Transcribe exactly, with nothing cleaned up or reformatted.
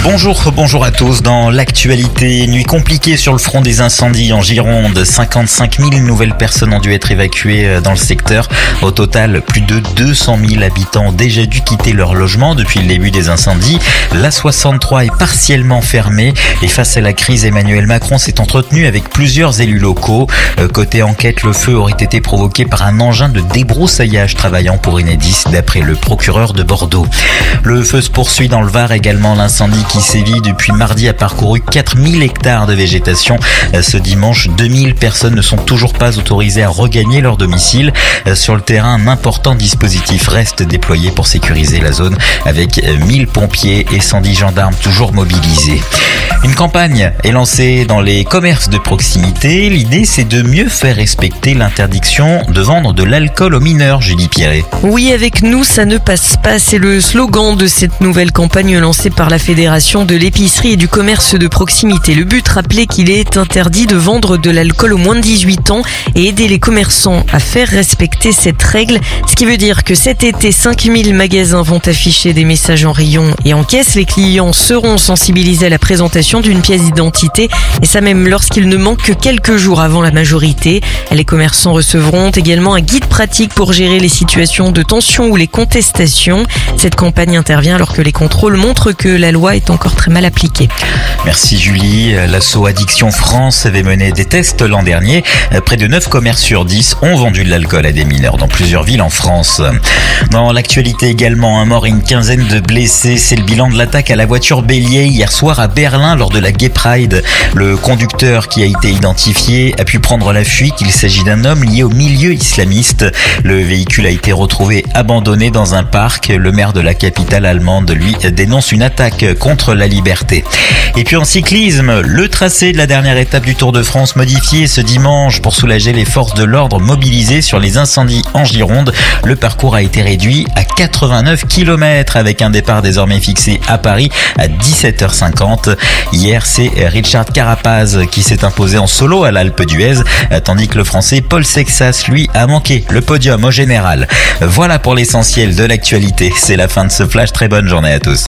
Bonjour, bonjour à tous. Dans l'actualité, nuit compliquée sur le front des incendies en Gironde. cinquante-cinq mille nouvelles personnes ont dû être évacuées dans le secteur. Au total, plus de deux cent mille habitants ont déjà dû quitter leur logement depuis le début des incendies. L'A soixante-trois est partiellement fermée et face à la crise, Emmanuel Macron s'est entretenu avec plusieurs élus locaux. Côté enquête, le feu aurait été provoqué par un engin de débroussaillage travaillant pour Enedis, d'après le procureur de Bordeaux. Le feu se poursuit dans le Var également. L'incendie qui sévit depuis mardi a parcouru quatre mille hectares de végétation. Ce dimanche, deux mille personnes ne sont toujours pas autorisées à regagner leur domicile. Sur le terrain, un important dispositif reste déployé pour sécuriser la zone avec mille pompiers et cent dix gendarmes toujours mobilisés. Une campagne est lancée dans les commerces de proximité. L'idée, c'est de mieux faire respecter l'interdiction de vendre de l'alcool aux mineurs, Julie Pierret. Oui, avec nous, ça ne passe pas. C'est le slogan de cette nouvelle campagne lancée par la Fédération de l'épicerie et du commerce de proximité. Le but, rappeler qu'il est interdit de vendre de l'alcool aux moins de dix-huit ans et aider les commerçants à faire respecter cette règle. Ce qui veut dire que cet été, cinq mille magasins vont afficher des messages en rayon et en caisse. Les clients seront sensibilisés à la présentation d'une pièce d'identité et ça même lorsqu'il ne manque que quelques jours avant la majorité. Les commerçants recevront également un guide pratique pour gérer les situations de tension ou les contestations. Cette campagne intervient alors que les contrôles montrent que la loi est encore très mal appliquée. Merci Julie. L'asso Addiction France avait mené des tests l'an dernier. Près de neuf commerces sur dix ont vendu de l'alcool à des mineurs dans plusieurs villes en France. Dans l'actualité également, un mort et une quinzaine de blessés. C'est le bilan de l'attaque à la voiture bélier hier soir à Berlin lors de la Gay Pride. Le conducteur qui a été identifié a pu prendre la fuite. Il s'agit d'un homme lié au milieu islamiste. Le véhicule a été retrouvé abandonné dans un parc. Le maire de la capitale allemande, lui, dénonce une attaque contre la liberté. Et puis en cyclisme, le tracé de la dernière étape du Tour de France modifié ce dimanche pour soulager les forces de l'ordre mobilisées sur les incendies en Gironde. Le parcours a été réduit à quatre-vingt-neuf kilomètres avec un départ désormais fixé à Paris à dix-sept heures cinquante. Hier, c'est Richard Carapaz qui s'est imposé en solo à l'Alpe d'Huez, tandis que le Français Paul Sexas, lui, a manqué le podium au général. Voilà pour l'essentiel de l'actualité. C'est la fin de ce flash. Très bonne journée à tous.